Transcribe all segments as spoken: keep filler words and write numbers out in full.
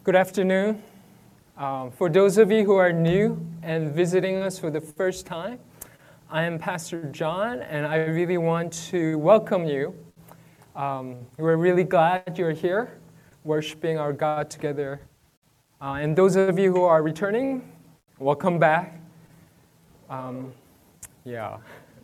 Good afternoon. Um, for those of you who are new and visiting us for the first time, I am Pastor John, and I really want to welcome you. Um, we're really glad you're here, worshiping our God together. Uh, and those of you who are returning, welcome back. Um, yeah.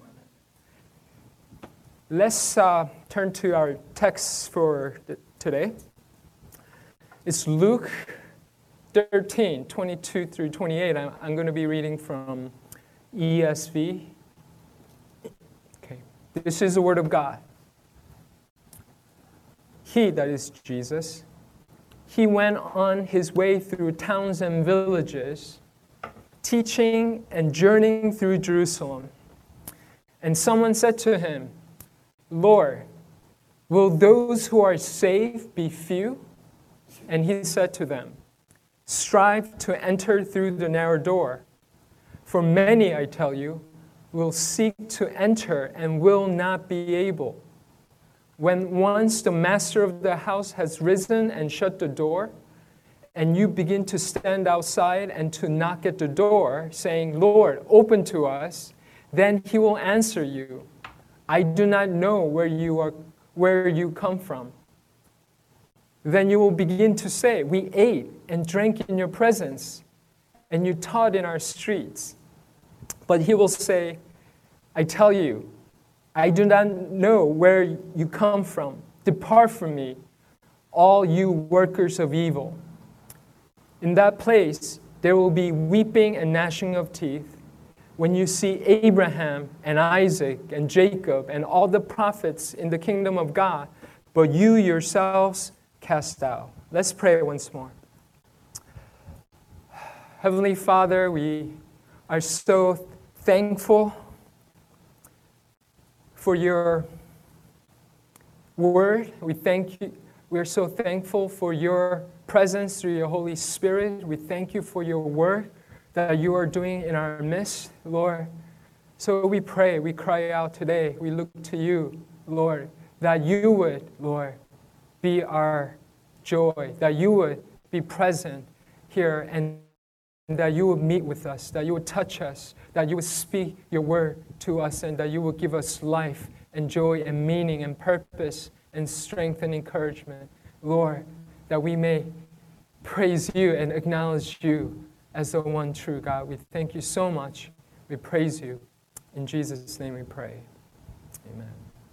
Let's uh, turn to our text for th- today. It's Luke thirteen, twenty-two through twenty-eight. I'm, I'm going to be reading from E S V. Okay. This is the Word of God. He, that is Jesus, he went on his way through towns and villages, teaching and journeying through Jerusalem. And someone said to him, "Lord, will those who are saved be few?" And he said to them, "Strive to enter through the narrow door. For many, I tell you, will seek to enter and will not be able. When once the master of the house has risen and shut the door, and you begin to stand outside and to knock at the door, saying, 'Lord, open to us,' then he will answer you, 'I do not know where you are, where you come from.' Then you will begin to say, 'We ate and drank in your presence, and you taught in our streets.' But he will say, 'I tell you, I do not know where you come from. Depart from me, all you workers of evil.' In that place, there will be weeping and gnashing of teeth when you see Abraham and Isaac and Jacob and all the prophets in the kingdom of God, but you yourselves cast out." Let's pray once more. Heavenly Father, we are so thankful for your word. We thank you. We are so thankful for your presence through your Holy Spirit. We thank you for your work that you are doing in our midst, Lord. So we pray, we cry out today. We look to you, Lord, that you would, Lord, be our joy, that you would be present here, and that you would meet with us, that you would touch us, that you would speak your word to us, and that you would give us life and joy and meaning and purpose and strength and encouragement. Lord, that we may praise you and acknowledge you as the one true God. We thank you so much. We praise you. In Jesus' name we pray. Amen.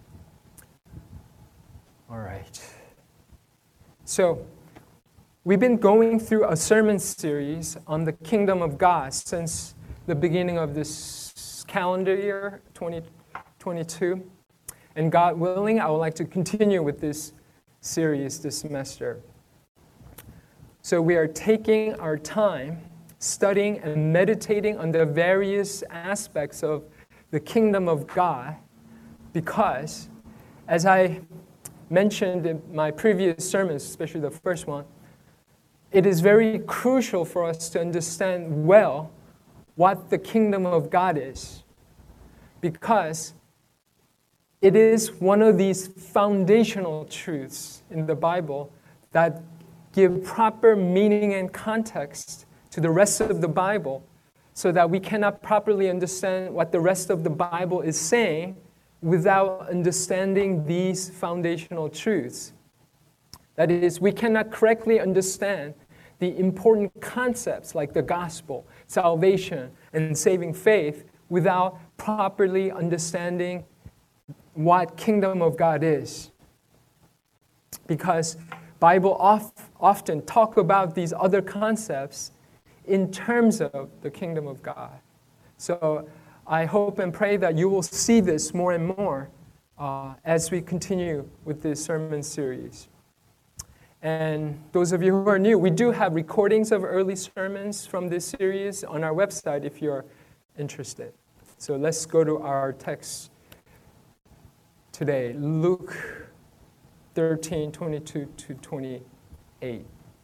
All right. So, we've been going through a sermon series on the kingdom of God since the beginning of this calendar year, twenty twenty-two. And God willing, I would like to continue with this series this semester. So we are taking our time studying and meditating on the various aspects of the kingdom of God because, as I mentioned in my previous sermons, especially the first one, it is very crucial for us to understand well what the kingdom of God is, because it is one of these foundational truths in the Bible that give proper meaning and context to the rest of the Bible, so that we cannot properly understand what the rest of the Bible is saying without understanding these foundational truths. That is, we cannot correctly understand the important concepts like the gospel, salvation, and saving faith without properly understanding what kingdom of God is. Because Bible oft, often talk about these other concepts in terms of the kingdom of God. So I hope and pray that you will see this more and more uh, as we continue with this sermon series. And those of you who are new, we do have recordings of early sermons from this series on our website if you're interested. So let's go to our text today, Luke thirteen, twenty-two to twenty-eight.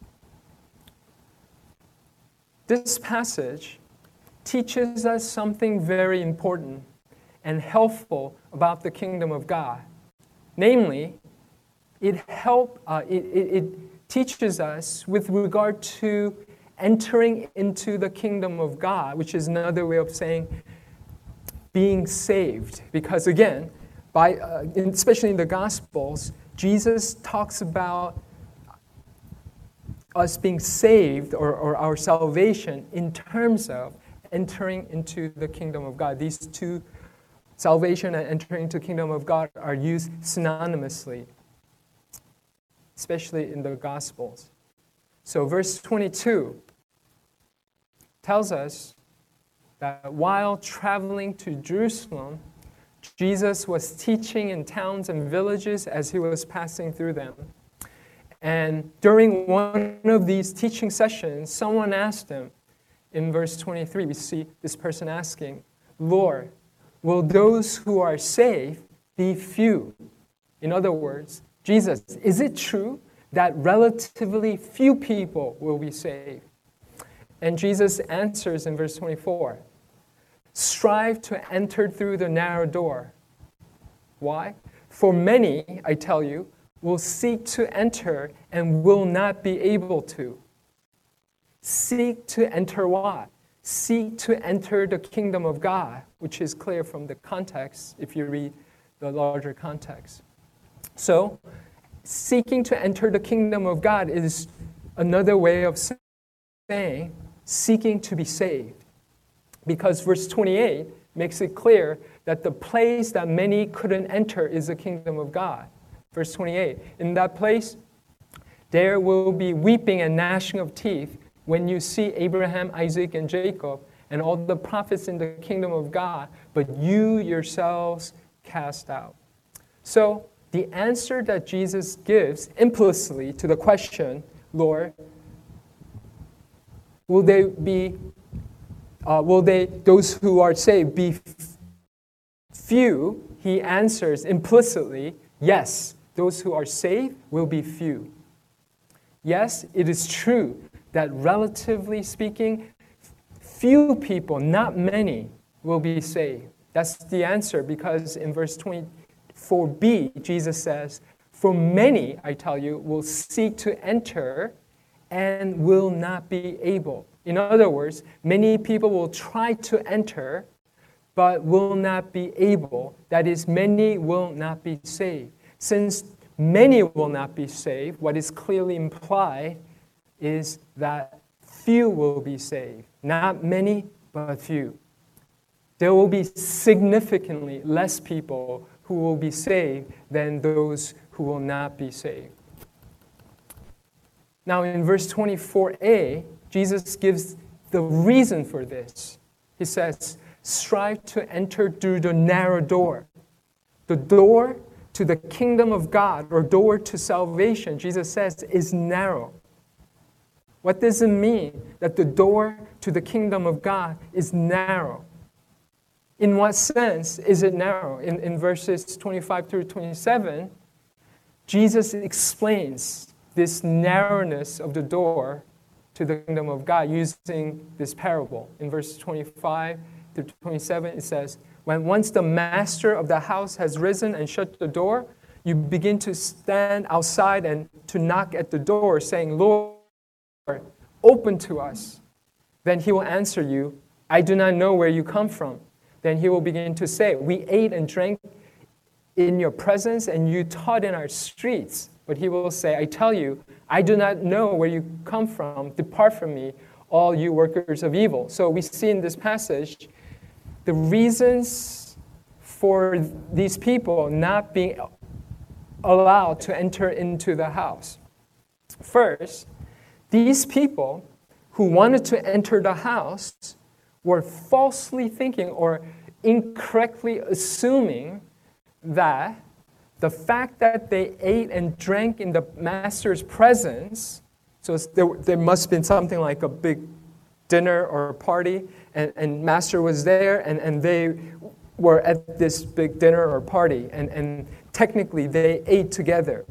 This passage teaches us something very important and helpful about the kingdom of God. Namely, it help uh, it, it, it teaches us with regard to entering into the kingdom of God, which is another way of saying being saved. Because again, by uh, especially in the Gospels, Jesus talks about us being saved or, or our salvation in terms of entering into the kingdom of God. These two, salvation and entering into the kingdom of God, are used synonymously, especially in the Gospels. So verse twenty-two tells us that while traveling to Jerusalem, Jesus was teaching in towns and villages as he was passing through them. And during one of these teaching sessions, someone asked him, in verse twenty-three, we see this person asking, "Lord, will those who are saved be few?" In other words, Jesus, is it true that relatively few people will be saved? And Jesus answers in verse twenty-four, "Strive to enter through the narrow door." Why? "For many, I tell you, will seek to enter and will not be able to." Seek to enter what? Seek to enter the kingdom of God, which is clear from the context if you read the larger context. So, seeking to enter the kingdom of God is another way of saying seeking to be saved. Because verse twenty-eight makes it clear that the place that many couldn't enter is the kingdom of God. Verse twenty-eight, "In that place there will be weeping and gnashing of teeth when you see Abraham, Isaac, and Jacob, and all the prophets in the kingdom of God, but you yourselves cast out." So, the answer that Jesus gives implicitly to the question, "Lord, will they be, uh, will they, those who are saved, be f- few?" He answers implicitly, yes, those who are saved will be few. Yes, it is true that relatively speaking, few people, not many, will be saved. That's the answer, because in verse twenty-four b, Jesus says, "For many, I tell you, will seek to enter and will not be able." In other words, many people will try to enter, but will not be able. That is, many will not be saved. Since many will not be saved, what is clearly implied is that few will be saved. Not many, but few. There will be significantly less people who will be saved than those who will not be saved. Now in verse twenty-four a, Jesus gives the reason for this. He says, "Strive to enter through the narrow door." The door to the kingdom of God, or door to salvation, Jesus says, is narrow. What does it mean that the door to the kingdom of God is narrow? In what sense is it narrow? In, in verses twenty-five through twenty-seven, Jesus explains this narrowness of the door to the kingdom of God using this parable. In verses twenty-five through twenty-seven, it says, "When once the master of the house has risen and shut the door, you begin to stand outside and to knock at the door, saying, 'Lord, open to us.' Then he will answer you, 'I do not know where you come from.' Then he will begin to say, 'We ate and drank in your presence, and you taught in our streets.' But he will say, 'I tell you, I do not know where you come from. Depart from me, all you workers of evil.'" So we see in this passage the reasons for these people not being allowed to enter into the house. First, these people who wanted to enter the house were falsely thinking or incorrectly assuming that the fact that they ate and drank in the master's presence, so there, there must have been something like a big dinner or a party, and, and master was there, and, and they were at this big dinner or party, and, and technically they ate together,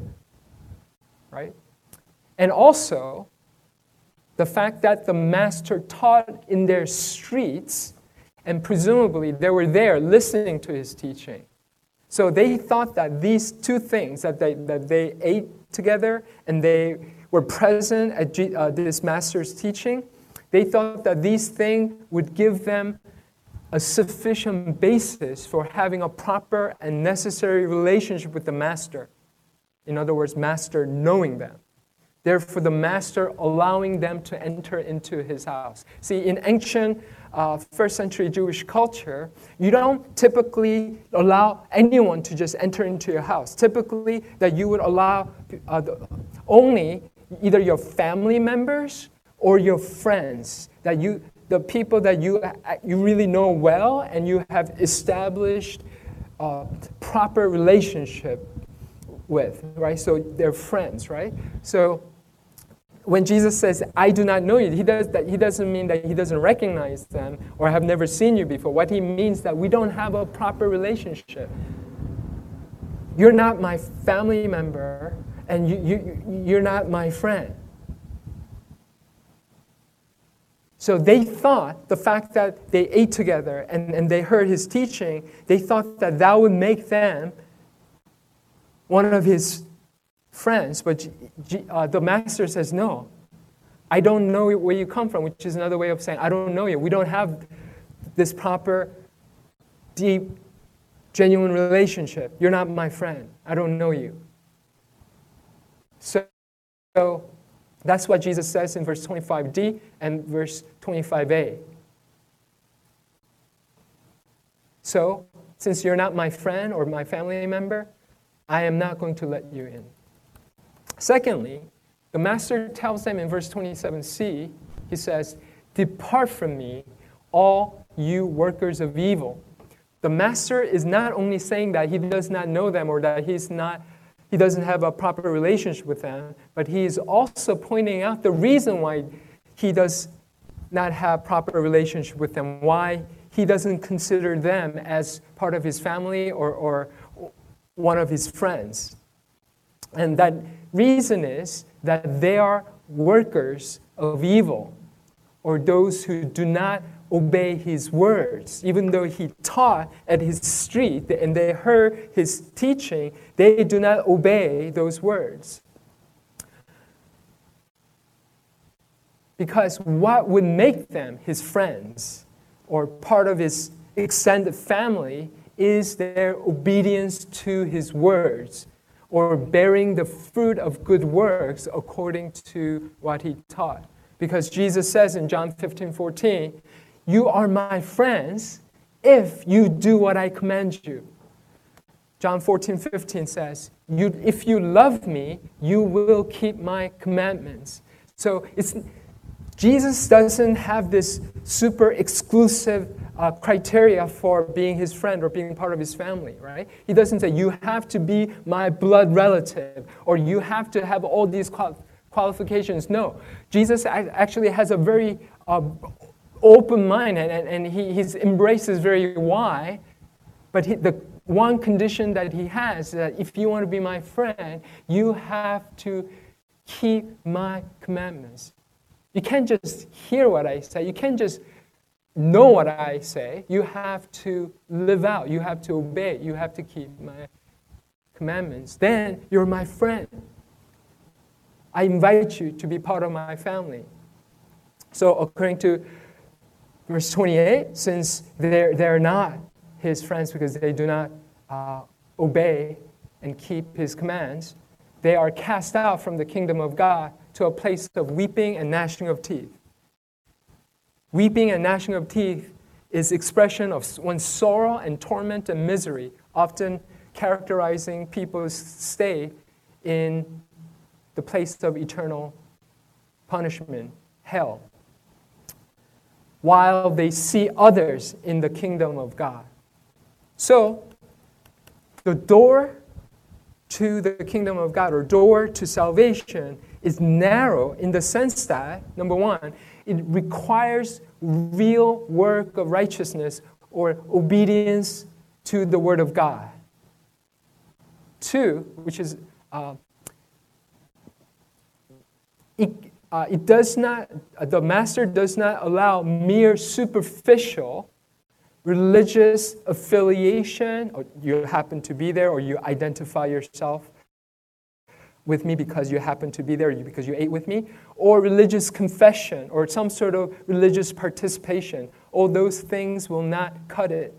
right? And also, the fact that the master taught in their streets, and presumably they were there listening to his teaching. So they thought that these two things, that they, that they ate together and they were present at G, uh, this master's teaching, they thought that these things would give them a sufficient basis for having a proper and necessary relationship with the master. In other words, master knowing them. Therefore, the master allowing them to enter into his house. See, in ancient uh, first century Jewish culture, you don't typically allow anyone to just enter into your house. Typically, that you would allow uh, the, only either your family members or your friends, that you, the people that you you really know well and you have established a proper relationship with, right? So they're friends, right? So when Jesus says, I do not know you, he, does that, he doesn't mean that he doesn't recognize them or have never seen you before. What he means is that we don't have a proper relationship. You're not my family member, and you, you, you're not my friend. So they thought the fact that they ate together and, and they heard his teaching, they thought that that would make them one of his friends, but uh, the master says, no, I don't know where you come from, which is another way of saying, I don't know you. We don't have this proper, deep, genuine relationship. You're not my friend. I don't know you. So, so that's what Jesus says in verse twenty-five d and verse twenty-five a. So, since you're not my friend or my family member, I am not going to let you in. Secondly, the master tells them in verse twenty-seven c, he says, depart from me, all you workers of evil. The master is not only saying that he does not know them or that he's not, he doesn't have a proper relationship with them, but he is also pointing out the reason why he does not have proper relationship with them, why he doesn't consider them as part of his family or, or one of his friends. And that reason is that they are workers of evil, or those who do not obey his words. Even though he taught at his street and they heard his teaching, they do not obey those words. Because what would make them his friends or part of his extended family is their obedience to his words, or bearing the fruit of good works according to what he taught. Because Jesus says in John fifteen fourteen, you are my friends if you do what I command you. John fourteen fifteen says, you, if you love me, you will keep my commandments. So it's Jesus doesn't have this super exclusive uh, criteria for being his friend or being part of his family, right? He doesn't say, you have to be my blood relative, or you have to have all these qual- qualifications. No, Jesus actually has a very uh, open mind, and, and, and he, his embrace is very wide, but he, the one condition that he has is that if you want to be my friend, you have to keep my commandments. You can't just hear what I say. You can't just know what I say. You have to live out. You have to obey. You have to keep my commandments. Then you're my friend. I invite you to be part of my family. So according to verse twenty-eight, since they're, they're not his friends because they do not uh, obey and keep his commands, they are cast out from the kingdom of God to a place of weeping and gnashing of teeth. Weeping and gnashing of teeth is expression of one's sorrow and torment and misery, often characterizing people's stay in the place of eternal punishment, hell, while they see others in the kingdom of God. So, the door to the kingdom of God, or door to salvation, is narrow in the sense that, number one, it requires real work of righteousness or obedience to the word of God. Two, which is, uh, it, uh, it does not, uh, the master does not allow mere superficial religious affiliation, or you happen to be there, or you identify yourself with me because you happen to be there, because you ate with me, or religious confession, or some sort of religious participation. All those things will not cut it.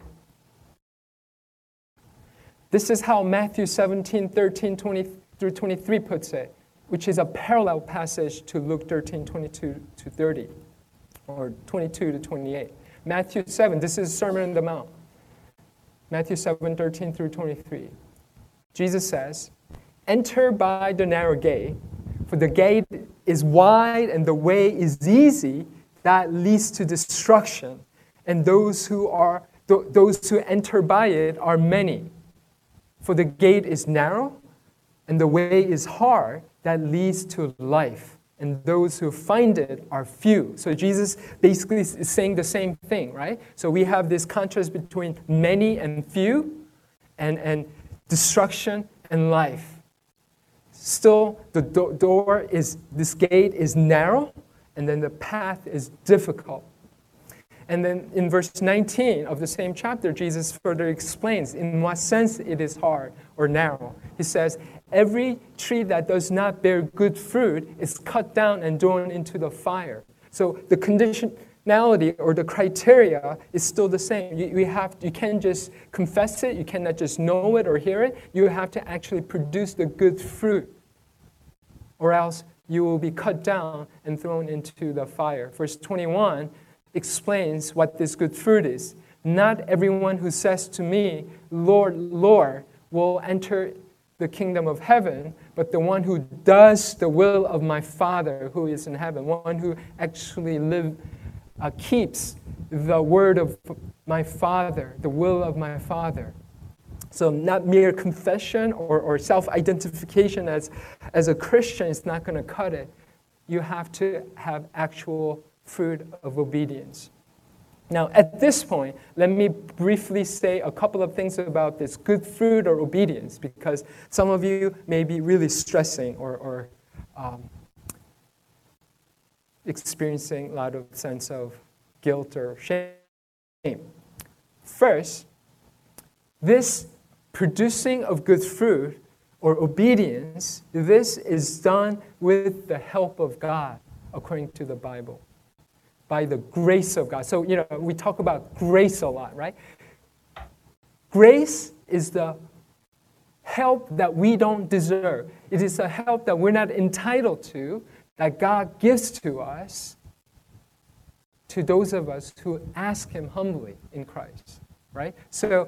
This is how Matthew seventeen, thirteen, twenty through twenty-three puts it, which is a parallel passage to Luke thirteen, twenty-two to thirty, or twenty-two to twenty-eight. Matthew seven, this is Sermon on the Mount. Matthew seven, thirteen through twenty-three. Jesus says, "Enter by the narrow gate, for the gate is wide and the way is easy that leads to destruction, and those who are th- those who enter by it are many. For the gate is narrow and the way is hard that leads to life, and those who find it are few." So Jesus basically is saying the same thing, right? So we have this contrast between many and few, and, and destruction and life. Still, the do- door is, this gate is narrow, and then the path is difficult. And then in verse nineteen of the same chapter, Jesus further explains in what sense it is hard or narrow. He says, "Every tree that does not bear good fruit is cut down and thrown into the fire." So the conditionality or the criteria is still the same. You, you, have, you can't just confess it. You cannot just know it or hear it. You have to actually produce the good fruit, or else you will be cut down and thrown into the fire. Verse twenty-one explains what this good fruit is. "Not everyone who says to me, 'Lord, Lord,' will enter the kingdom of heaven, but the one who does the will of my Father who is in heaven," one who actually live, uh, keeps the word of my Father, the will of my Father. So not mere confession or, or self-identification as, as a Christian is not going to cut it. You have to have actual fruit of obedience. Now, at this point, let me briefly say a couple of things about this good fruit or obedience, because some of you may be really stressing or, or um, experiencing a lot of sense of guilt or shame. First, this producing of good fruit or obedience, this is done with the help of God, according to the Bible. By the grace of God. So, you know, we talk about grace a lot, right? Grace is the help that we don't deserve. It is a help that we're not entitled to, that God gives to us, to those of us who ask Him humbly in Christ, right? So,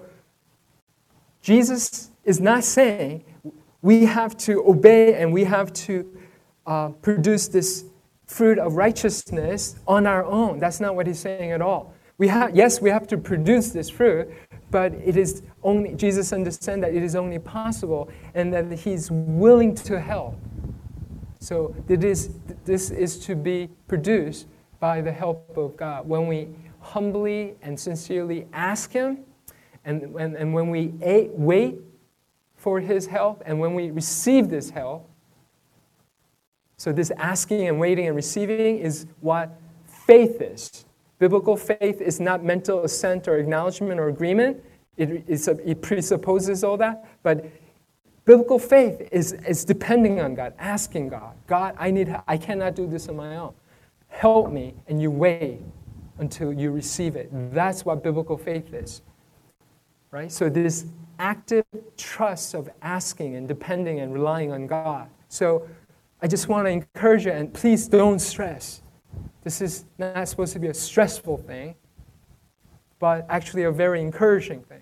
Jesus is not saying we have to obey and we have to uh, produce this fruit of righteousness on our own. That's not what He's saying at all. We have, yes, we have to produce this fruit, but it is only, Jesus understands that it is only possible and that He's willing to help. So it is, this is to be produced by the help of God. When we humbly and sincerely ask Him, and, and, and when we wait for His help, and when we receive this help, so this asking and waiting and receiving is what faith is. Biblical faith is not mental assent or acknowledgement or agreement. It, it's a, it presupposes all that. But biblical faith is, is depending on God, asking God, God, I need, I cannot do this on my own. Help me, and you wait until you receive it. That's what biblical faith is. Right? So this active trust of asking and depending and relying on God. So I just want to encourage you, and please don't stress. This is not supposed to be a stressful thing, but actually a very encouraging thing.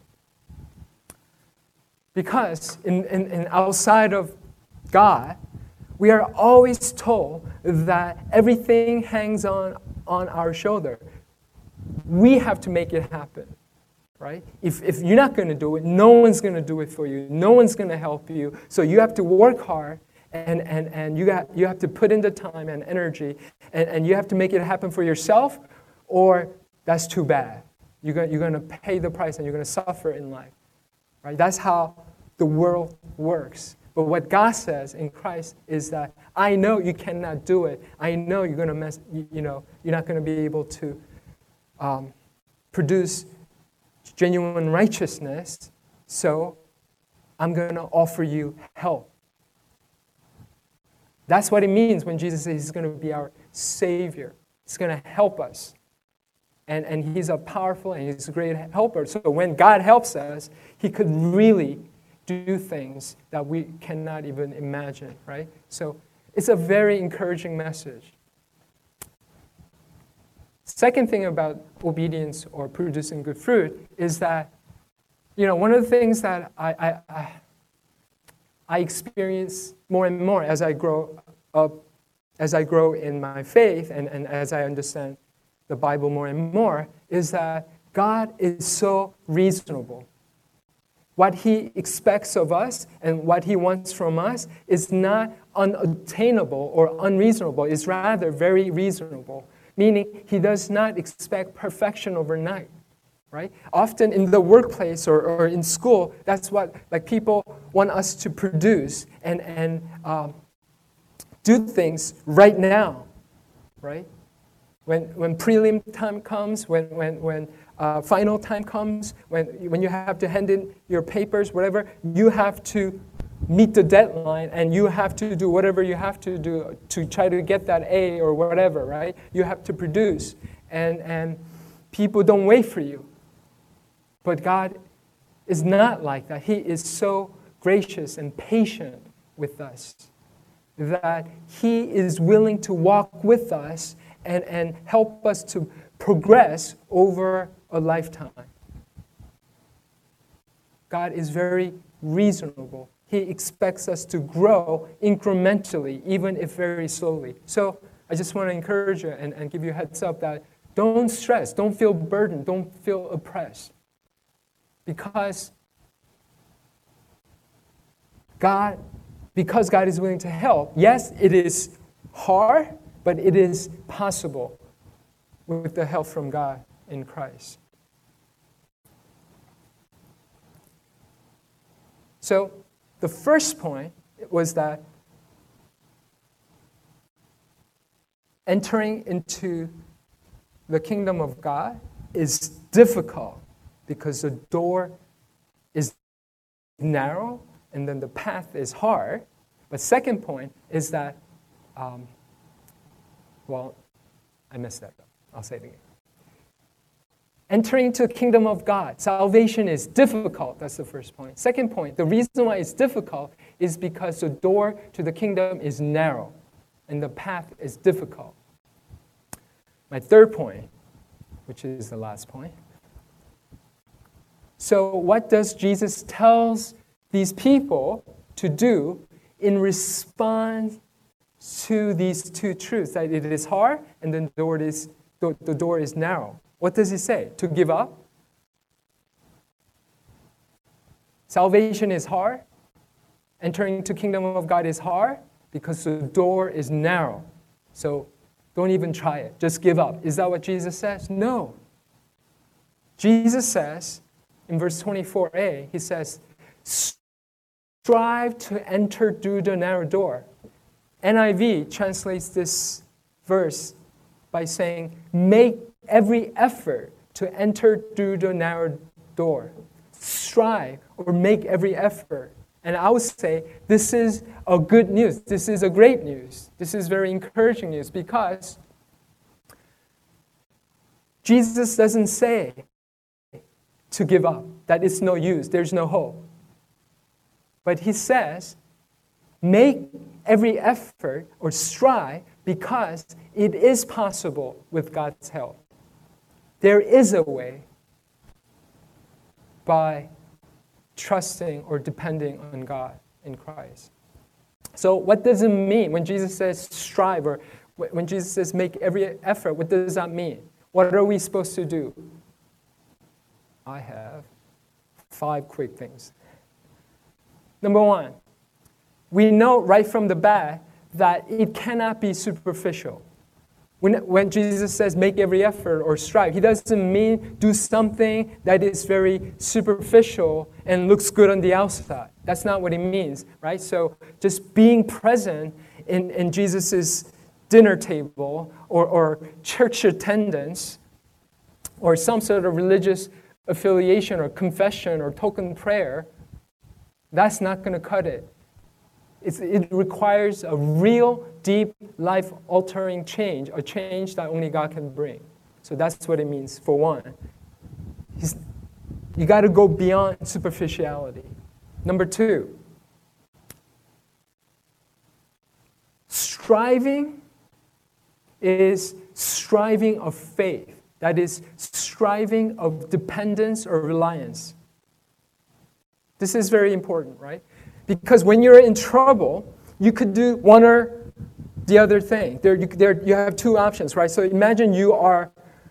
Because in, in, in outside of God, we are always told that everything hangs on, on our shoulder. We have to make it happen. Right? If, if you're not going to do it, no one's going to do it for you. No one's going to help you. So you have to work hard, and, and, and you, got, you have to put in the time and energy, and, and you have to make it happen for yourself, or that's too bad. You're going, you're going to pay the price, and you're going to suffer in life. Right? That's how the world works. But what God says in Christ is that I know you cannot do it. I know you're going to mess, you, you know, you're not going to be able to um, produce genuine righteousness, so I'm going to offer you help. That's what it means when Jesus says he's going to be our Savior. He's going to help us. And, and he's a powerful and he's a great helper. So when God helps us, he could really do things that we cannot even imagine, right? So it's a very encouraging message. Second thing about obedience or producing good fruit is that, you know, one of the things that I, I, I, I experience more and more as I grow up, as I grow in my faith and, and as I understand the Bible more and more, is that God is so reasonable. What he expects of us and what he wants from us is not unattainable or unreasonable. It's rather very reasonable, meaning he does not expect perfection overnight, right? Often in the workplace or, or in school, that's what like people want us to produce and, and um, do things right now, right? When, when prelim time comes, when, when, when uh, final time comes, when, when you have to hand in your papers, whatever, you have to meet the deadline and you have to do whatever you have to do to try to get that A or whatever, right? You have to produce. And, and people don't wait for you. But God is not like that. He is so gracious and patient with us that he is willing to walk with us and, and help us to progress over a lifetime. God is very reasonable. He expects us to grow incrementally, even if very slowly. So I just want to encourage you and, and give you a heads up that don't stress, don't feel burdened, don't feel oppressed. Because God, because God is willing to help, yes, it is hard, but it is possible with the help from God in Christ. So the first point was that entering into the kingdom of God is difficult because the door is narrow and then the path is hard. But second point is that, um, well, I messed that up. I'll say it again. Entering into the kingdom of God, salvation is difficult. That's the first point. Second point, the reason why it's difficult is because the door to the kingdom is narrow and the path is difficult. My third point, which is the last point. So what does Jesus tell these people to do in response to these two truths? That it is hard and then the door is, the, the door is narrow. What does he say? To give up? Salvation is hard. Entering into the kingdom of God is hard because the door is narrow. So don't even try it. Just give up. Is that what Jesus says? No. Jesus says, in verse twenty-four a, he says, strive to enter through the narrow door. N I V translates this verse by saying, make every effort to enter through the narrow door. Strive or make every effort. And I would say this is a good news. This is a great news. This is very encouraging news because Jesus doesn't say to give up, that it's no use, there's no hope. But he says, make every effort or strive because it is possible with God's help. There is a way by trusting or depending on God in Christ. So what does it mean when Jesus says strive or when Jesus says make every effort? What does that mean? What are we supposed to do? I have five quick things. Number one, we know right from the bat that it cannot be superficial. When, when Jesus says make every effort or strive, he doesn't mean do something that is very superficial and looks good on the outside. That's not what he means, right? So just being present in, in Jesus' dinner table or, or church attendance or some sort of religious affiliation or confession or token prayer, that's not going to cut it. It's, it requires a real, deep, life-altering change, a change that only God can bring. So that's what it means, for one. He's, you got to go beyond superficiality. Number two, striving is striving of faith. That is, striving of dependence or reliance. This is very important, right? Because when you're in trouble, you could do one or the other thing. There, you, there, you have two options, right? So imagine you are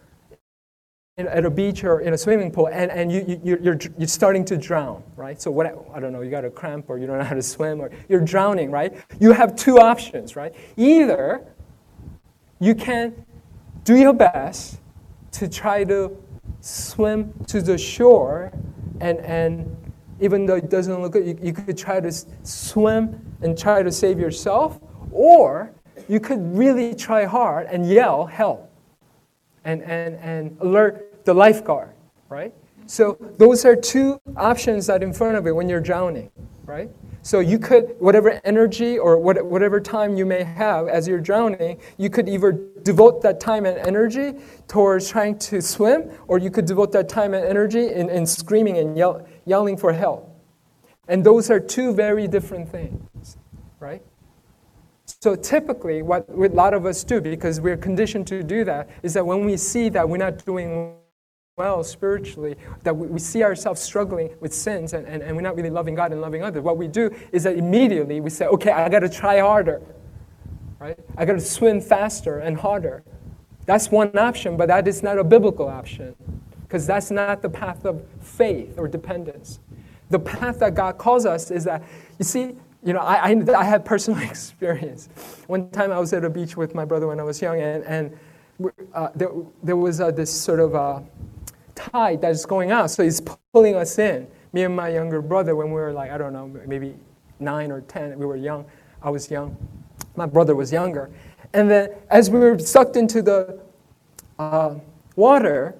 in, at a beach or in a swimming pool, and, and you, you, you're, you're starting to drown, right? So what, I don't know, you got a cramp, or you don't know how to swim, or you're drowning, right? You have two options, right? Either you can do your best to try to swim to the shore, and, and even though it doesn't look good, you, you could try to swim and try to save yourself, or you could really try hard and yell, help, and, and, and alert the lifeguard, right? So those are two options that in front of you when you're drowning, right? So you could, whatever energy or what, whatever time you may have as you're drowning, you could either devote that time and energy towards trying to swim, or you could devote that time and energy in, in screaming and yell, yelling for help. And those are two very different things, right? So typically what a lot of us do, because we're conditioned to do that, is that when we see that we're not doing well spiritually, that we, we see ourselves struggling with sins and, and, and we're not really loving God and loving others, what we do is that immediately we say, okay, I got to try harder, right? I got to swim faster and harder. That's one option, but that is not a biblical option, because that's not the path of faith or dependence. The path that God calls us is that, you see, you know, I, I, I had personal experience. One time I was at a beach with my brother when I was young, and, and uh, there, there was uh, this sort of uh, tide that's going out, so he's pulling us in. Me and my younger brother, when we were like, I don't know, maybe nine or ten, we were young. I was young. My brother was younger. And then as we were sucked into the uh, water,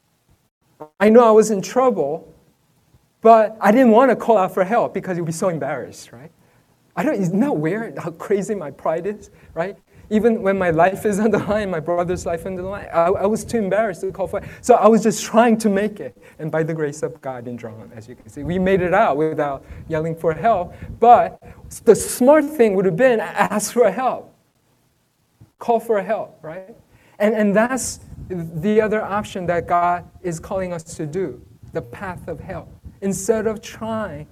I knew I was in trouble, but I didn't want to call out for help because you'd be so embarrassed, right? I don't, isn't that weird how crazy my pride is, right? Even when my life is on the line, my brother's life on the line, I, I was too embarrassed to call for help. So I was just trying to make it. And by the grace of God in Drown, as you can see, we made it out without yelling for help. But the smart thing would have been ask for help. Call for help, right? And, and that's the other option that God is calling us to do, the path of help. Instead of trying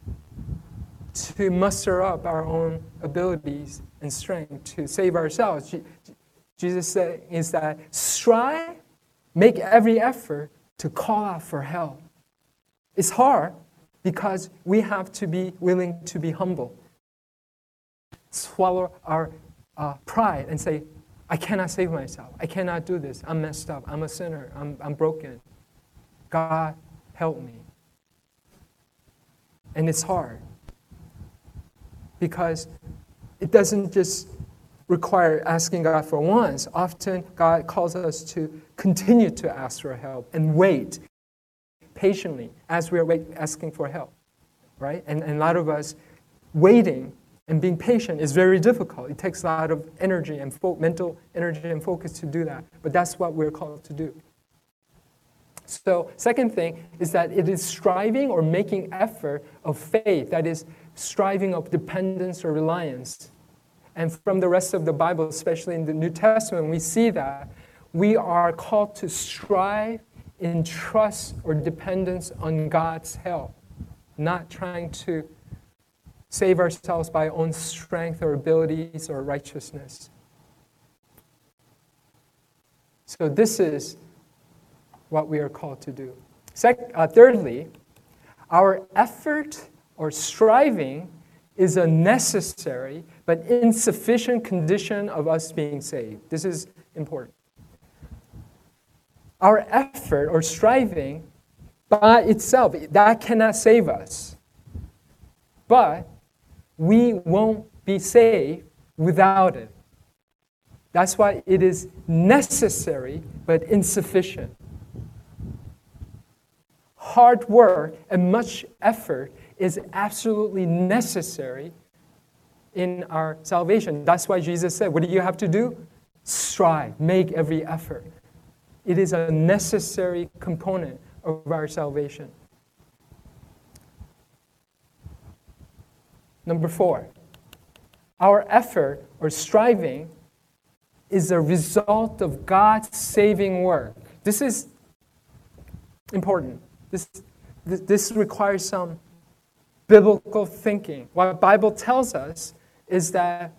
to muster up our own abilities and strength to save ourselves, Jesus said is that strive, make every effort to call out for help. It's hard because we have to be willing to be humble. Swallow our uh, pride and say, I cannot save myself. I cannot do this. I'm messed up. I'm a sinner. I'm, I'm broken. God, help me. And it's hard because it doesn't just require asking God for once. Often God calls us to continue to ask for help and wait patiently as we are wait, asking for help, right? And, and a lot of us waiting and being patient is very difficult. It takes a lot of energy and fo- mental energy and focus to do that. But that's what we're called to do. So second thing is that it is striving or making effort of faith. That is striving of dependence or reliance. And from the rest of the Bible, especially in the New Testament, we see that we are called to strive in trust or dependence on God's help, not trying to save ourselves by our own strength or abilities or righteousness. So this is what we are called to do. Sec- uh, thirdly, our effort or striving is a necessary but insufficient condition of us being saved. This is important. Our effort or striving by itself, that cannot save us. But we won't be saved without it. That's why it is necessary but insufficient. Hard work and much effort is absolutely necessary in our salvation. That's why Jesus said, what do you have to do? Strive, make every effort. It is a necessary component of our salvation. Number four, our effort or striving is a result of God's saving work. This is important. This, this, this requires some biblical thinking. What the Bible tells us is that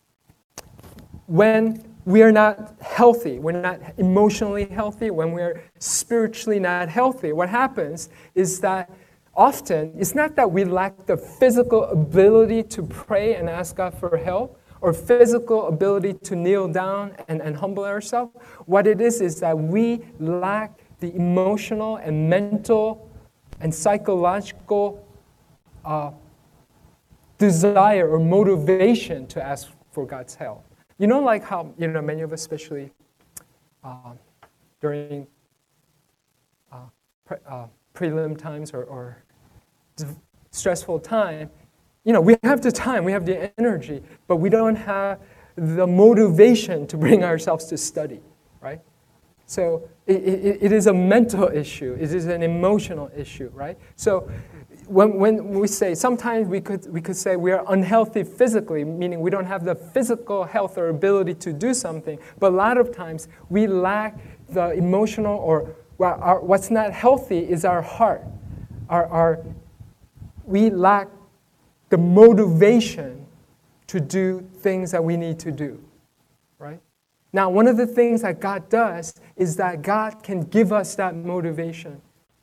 when we are not healthy, we're not emotionally healthy, when we're spiritually not healthy, what happens is that often, it's not that we lack the physical ability to pray and ask God for help, or physical ability to kneel down and, and humble ourselves. What it is is that we lack the emotional and mental and psychological uh, desire or motivation to ask for God's help. You know, like how, you know, many of us, especially uh, during uh, pre- uh, prelim times or, or stressful time, you know, we have the time, we have the energy, but we don't have the motivation to bring ourselves to study, right? So it, it, it is a mental issue. It is an emotional issue, right? So when, when we say, sometimes we could, we could say we are unhealthy physically, meaning we don't have the physical health or ability to do something, but a lot of times we lack the emotional or well, our, what's not healthy is our heart. Our, our, we lack the motivation to do things that we need to do, right? Now, one of the things that God does is that God can give us that motivation.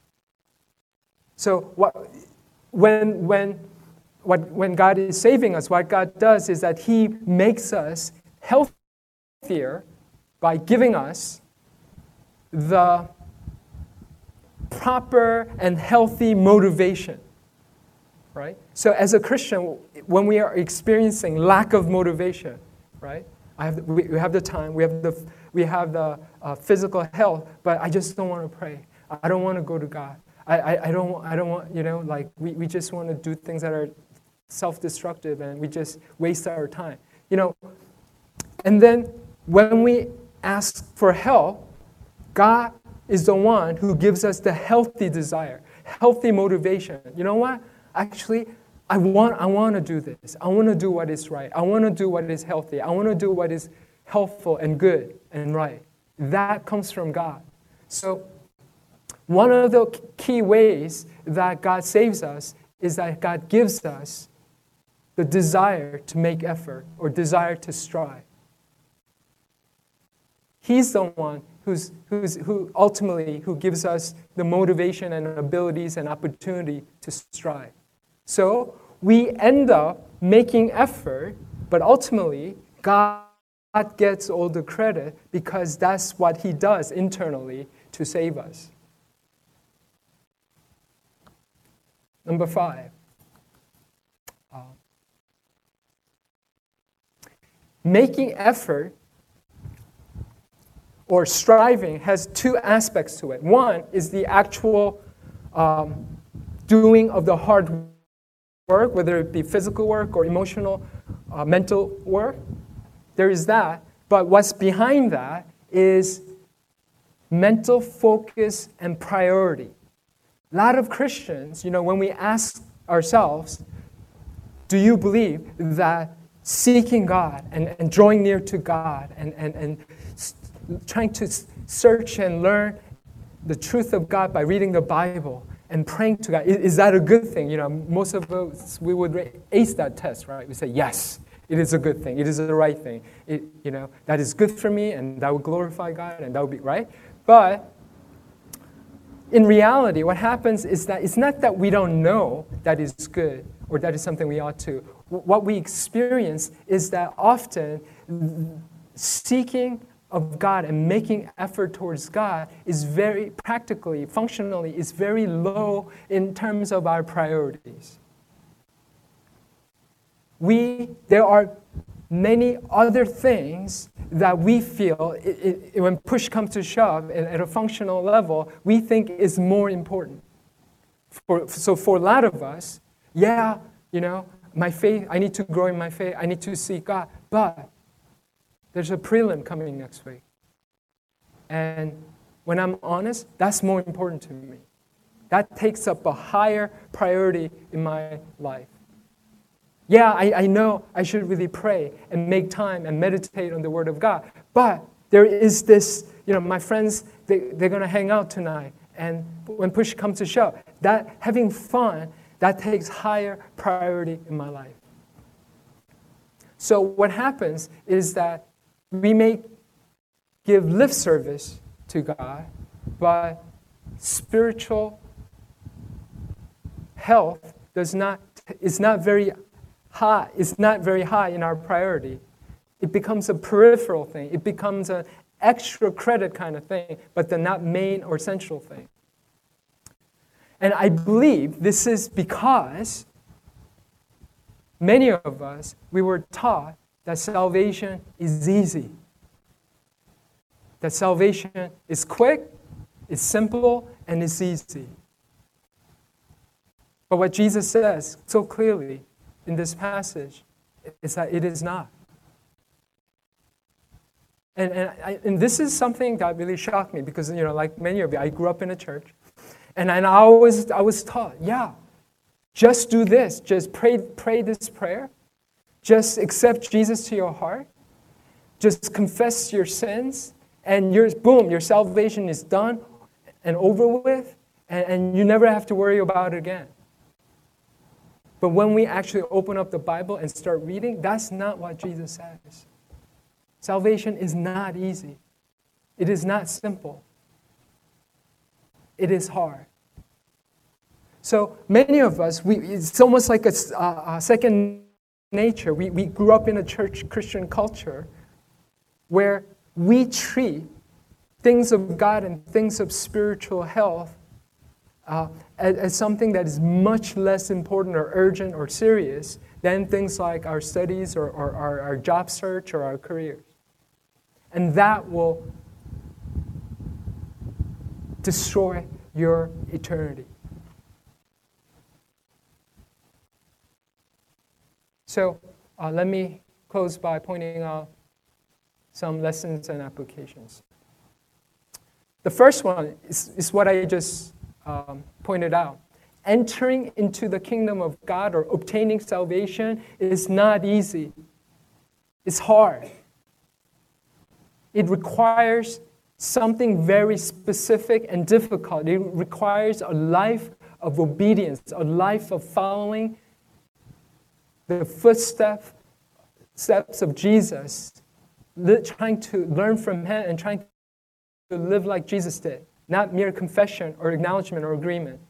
So what, when, when, what, when God is saving us, what God does is that He makes us healthier by giving us the proper and healthy motivation. Right? So as a Christian, when we are experiencing lack of motivation, right? I have the, we, we have the time, we have the we have the uh, physical health, but I just don't want to pray. I don't want to go to God. I, I, I don't I don't want, you know, like we, we just want to do things that are self-destructive and we just waste our time. You know, and then when we ask for help, God is the one who gives us the healthy desire, healthy motivation. You know what? Actually, I want, I want to do this. I want to do what is right. I want to do what is healthy. I want to do what is helpful and good and right. That comes from God. So one of the key ways that God saves us is that God gives us the desire to make effort or desire to strive. He's the one who's, who's, who ultimately who gives us the motivation and abilities and opportunity to strive. So we end up making effort, but ultimately God gets all the credit because that's what He does internally to save us. Number five. Uh, making effort or striving has two aspects to it. One is the actual um, doing of the hard work, whether it be physical work or emotional, uh, mental work. There is that. But what's behind that is mental focus and priority. A lot of Christians, you know, when we ask ourselves, do you believe that seeking God and, and drawing near to God and, and, and trying to search and learn the truth of God by reading the Bible and praying to God, is, is that a good thing? You know, most of us, we would ace that test, right? We say, yes, it is a good thing. It is the right thing. It, you know, that is good for me, and that would glorify God, and that would be right. But in reality, what happens is that it's not that we don't know that is good or that is something we ought to. What we experience is that often seeking of God and making effort towards God is very practically, functionally, is very low in terms of our priorities. We, there are many other things that we feel, it, it, when push comes to shove, at, at a functional level, we think is more important. For, so for a lot of us, yeah, you know, my faith, I need to grow in my faith. I need to seek God. But there's a prelim coming next week. And when I'm honest, that's more important to me. That takes up a higher priority in my life. Yeah, I, I know I should really pray and make time and meditate on the Word of God. But there is this, you know, my friends, they, they're going to hang out tonight. And when push comes to shove, that having fun, that takes higher priority in my life. So what happens is that we may give lip service to God, but spiritual health does not is not very high. It's not very high in our priority. It becomes a peripheral thing. It becomes an extra credit kind of thing, but the not main or central thing. And I believe this is because many of us, we were taught that salvation is easy. That salvation is quick, it's simple, and it's easy. But what Jesus says so clearly in this passage is that it is not. And, and, I, and this is something that really shocked me because, you know, like many of you, I grew up in a church. And, and I, was, I was taught, yeah, just do this. Just pray, pray this prayer. Just accept Jesus to your heart. Just confess your sins. And your, boom, your salvation is done and over with. And, and you never have to worry about it again. But when we actually open up the Bible and start reading, that's not what Jesus says. Salvation is not easy. It is not simple. It is hard. So many of us, we, it's almost like a, a second nature. We, we grew up in a church Christian culture where we treat things of God and things of spiritual health uh, as, as something that is much less important or urgent or serious than things like our studies or, or our, our job search or our careers. And that will destroy your eternity. So uh, let me close by pointing out some lessons and applications. The first one is, is what I just um, pointed out. Entering into the kingdom of God or obtaining salvation is not easy. It's hard. It requires something very specific and difficult. It requires a life of obedience, a life of following the footsteps steps of Jesus, trying to learn from Him and trying to live like Jesus did, not mere confession or acknowledgement or agreement.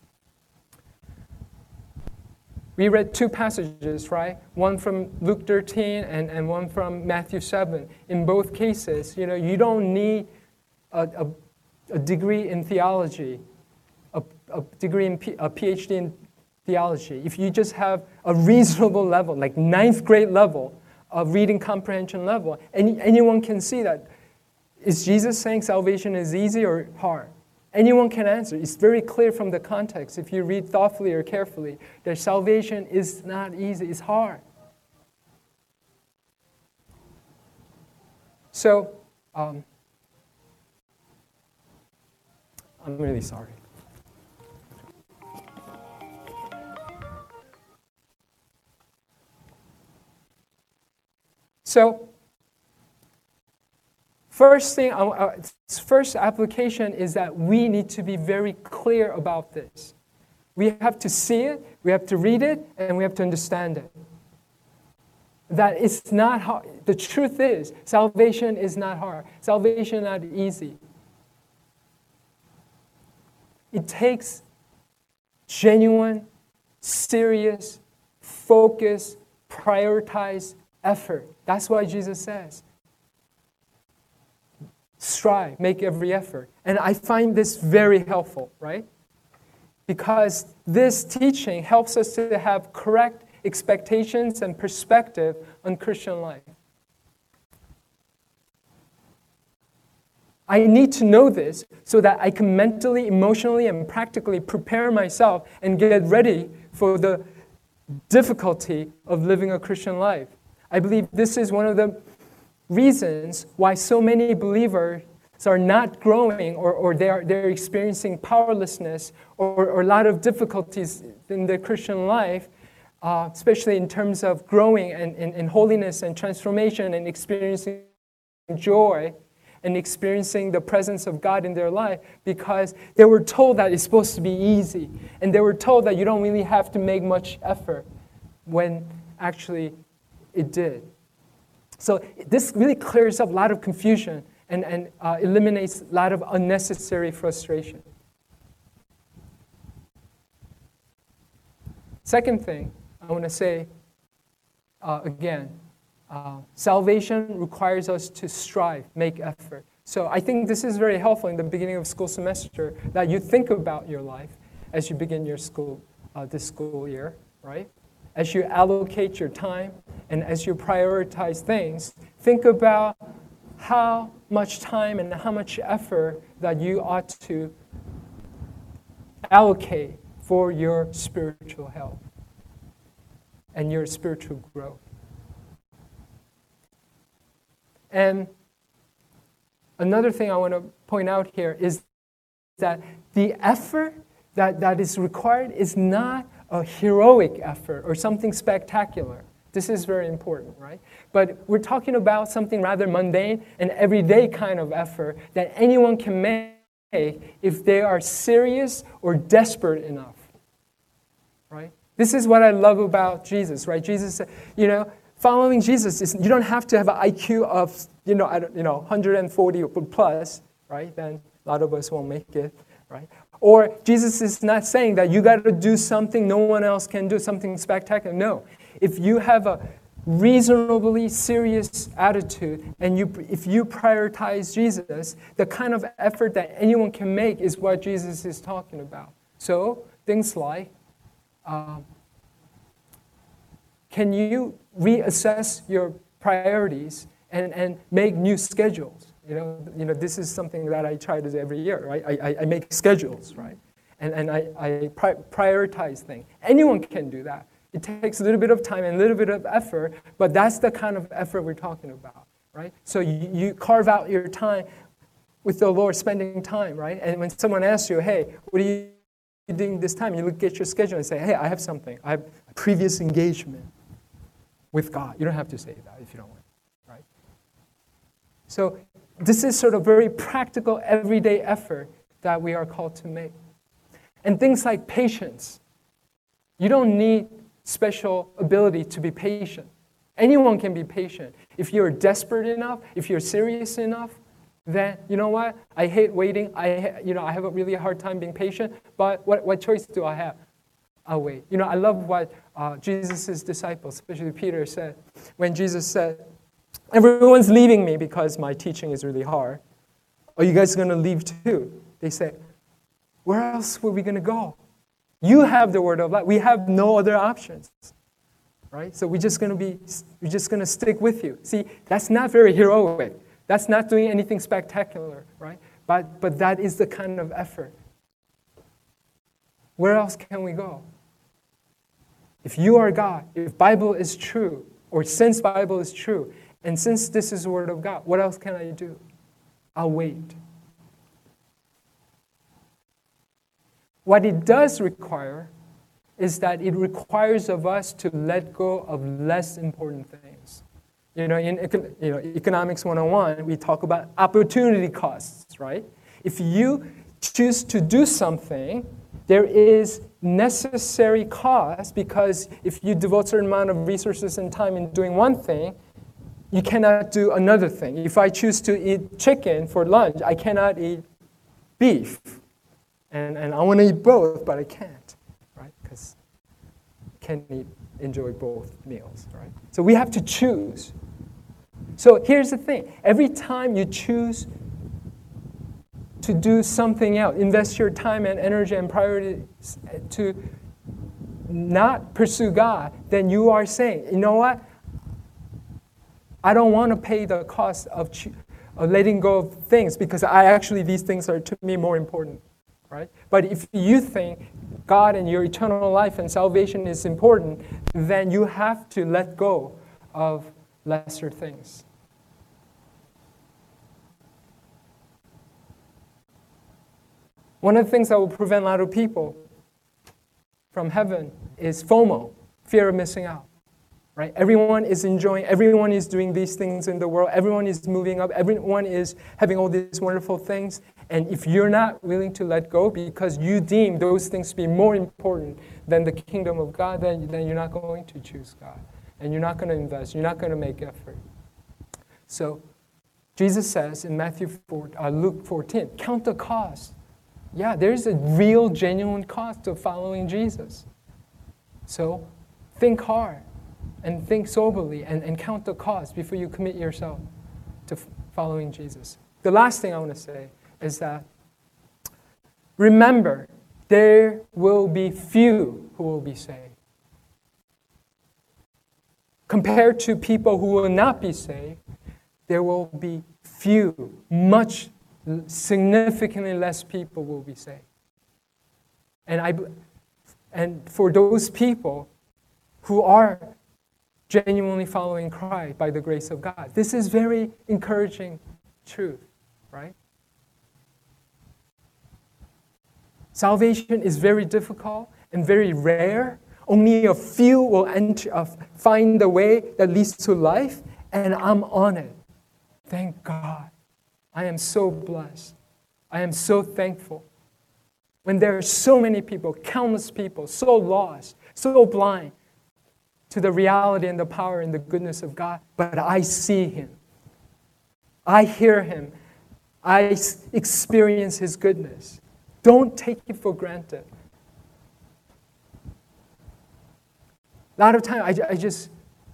We read two passages, right? One from Luke thirteen and, and one from Matthew seven. In both cases, you know, you don't need a, a, a degree in theology, a, a degree in P, a PhD in theology. If you just have a reasonable level, like ninth grade level of reading comprehension level, any, anyone can see that. Is Jesus saying salvation is easy or hard? Anyone can answer. It's very clear from the context, if you read thoughtfully or carefully, that salvation is not easy, it's hard. So, um, I'm really sorry. So, first thing, uh, first application is that we need to be very clear about this. We have to see it, we have to read it, and we have to understand it. That it's not hard. The truth is, salvation is not hard. Salvation is not easy. It takes genuine, serious, focused, prioritized effort. That's why Jesus says, strive, make every effort. And I find this very helpful, right? Because this teaching helps us to have correct expectations and perspective on Christian life. I need to know this so that I can mentally, emotionally, and practically prepare myself and get ready for the difficulty of living a Christian life. I believe this is one of the reasons why so many believers are not growing, or, or they are, they're experiencing powerlessness or, or a lot of difficulties in their Christian life, uh, especially in terms of growing and in, in holiness and transformation and experiencing joy and experiencing the presence of God in their life, because they were told that it's supposed to be easy. And they were told that you don't really have to make much effort, when actually it did. So this really clears up a lot of confusion and, and uh, eliminates a lot of unnecessary frustration. Second thing I want to say, uh, again, Uh, salvation requires us to strive, make effort. So I think this is very helpful in the beginning of school semester, that you think about your life as you begin your school, uh, this school year, right? As you allocate your time and as you prioritize things, think about how much time and how much effort that you ought to allocate for your spiritual health and your spiritual growth. And another thing I want to point out here is that the effort that, that is required is not a heroic effort or something spectacular. This is very important, right? But we're talking about something rather mundane and everyday kind of effort that anyone can make if they are serious or desperate enough, right? This is what I love about Jesus, right? Jesus said, you know, following Jesus is, you don't have to have an I Q of, you know, I don't, you know, one hundred forty plus, right? Then a lot of us won't make it, right? Or Jesus is not saying that you got to do something no one else can do, something spectacular. No. If you have a reasonably serious attitude and you, if you prioritize Jesus, the kind of effort that anyone can make is what Jesus is talking about. So things like, um, can you reassess your priorities and, and make new schedules? You know, you know, this is something that I try to do every year, right? I, I, I make schedules, right? And, and I, I pri- prioritize things. Anyone can do that. It takes a little bit of time and a little bit of effort, but that's the kind of effort we're talking about, right? So you, you carve out your time with the Lord, spending time, right? And when someone asks you, hey, what are you doing this time? You look at your schedule and say, hey, I have something. I have a previous engagement with God. You don't have to say that if you don't want, right? So this is sort of very practical, everyday effort that we are called to make. And things like patience. You don't need special ability to be patient. Anyone can be patient. If you're desperate enough, if you're serious enough, then you know what? I hate waiting. I, you know, I have a really hard time being patient, but what, what choice do I have? I'll wait. You know, I love what uh, Jesus' disciples, especially Peter, said. When Jesus said, everyone's leaving me because my teaching is really hard. Are you guys going to leave too? They said, where else were we going to go? You have the word of life. We have no other options, right? So we're just going to be, we're just going to stick with you. See, that's not very heroic. That's not doing anything spectacular, right? But, but that is the kind of effort. Where else can we go? If you are God, if Bible is true, or since Bible is true, and since this is the Word of God, what else can I do? I'll wait. What it does require is that it requires of us to let go of less important things. You know, in you know, Economics one oh one, we talk about opportunity costs, right? If you choose to do something, there is necessary cost, because if you devote a certain amount of resources and time in doing one thing, you cannot do another thing. If I choose to eat chicken for lunch, I cannot eat beef. And, and I want to eat both, but I can't, right? Because I can't eat, enjoy both meals, right? So we have to choose. So here's the thing. Every time you choose to do something else, invest your time and energy and priority to not pursue God, then you are saying, you know what? I don't want to pay the cost of, cho- of letting go of things, because I actually, these things are to me more important, right? But if you think God and your eternal life and salvation is important, then you have to let go of lesser things. One of the things that will prevent a lot of people from heaven is FOMO, fear of missing out. Right? Everyone is enjoying, everyone is doing these things in the world, everyone is moving up, everyone is having all these wonderful things. And if you're not willing to let go because you deem those things to be more important than the kingdom of God, then, then you're not going to choose God. And you're not going to invest, you're not going to make effort. So Jesus says in Matthew four, uh, Luke fourteen, count the cost. Yeah, there's a real, genuine cost of following Jesus. So think hard and think soberly and, and count the cost before you commit yourself to f- following Jesus. The last thing I want to say is that remember, there will be few who will be saved. Compared to people who will not be saved, there will be few, much significantly less people will be saved. And I, and for those people who are genuinely following Christ by the grace of God, this is very encouraging truth, right? Salvation is very difficult and very rare. Only a few will enter, uh, find the way that leads to life, and I'm on it. Thank God. I am so blessed. I am so thankful. When there are so many people, countless people, so lost, so blind to the reality and the power and the goodness of God, but I see Him. I hear Him. I experience His goodness. Don't take it for granted. A lot of time, I, I just,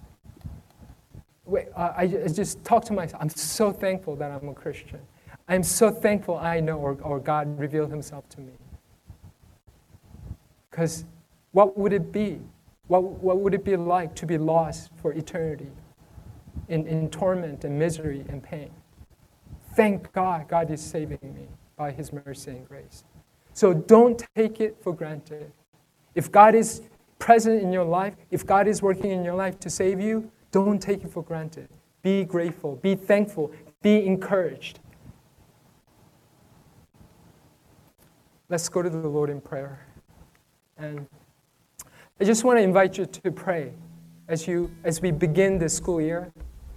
wait, uh, I just talk to myself. I'm so thankful that I'm a Christian. I'm so thankful I know, or, or God revealed Himself to me. Because what would it be? What, what would it be like to be lost for eternity in, in torment and misery and pain? Thank God, God is saving me by His mercy and grace. So don't take it for granted. If God is present in your life, if God is working in your life to save you, don't take it for granted. Be grateful, be thankful, be encouraged. Let's go to the Lord in prayer. And I just want to invite you to pray as you as we begin this school year,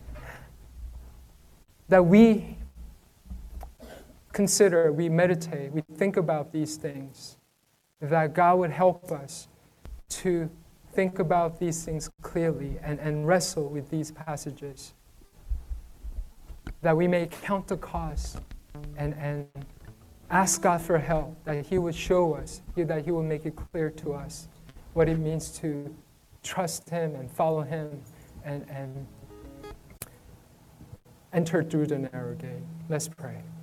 that we consider, we meditate, we think about these things, that God would help us to think about these things clearly and, and wrestle with these passages, that we may count the cost and, and ask God for help, that He would show us, that He would make it clear to us what it means to trust Him and follow Him and, and enter through the narrow gate. Let's pray.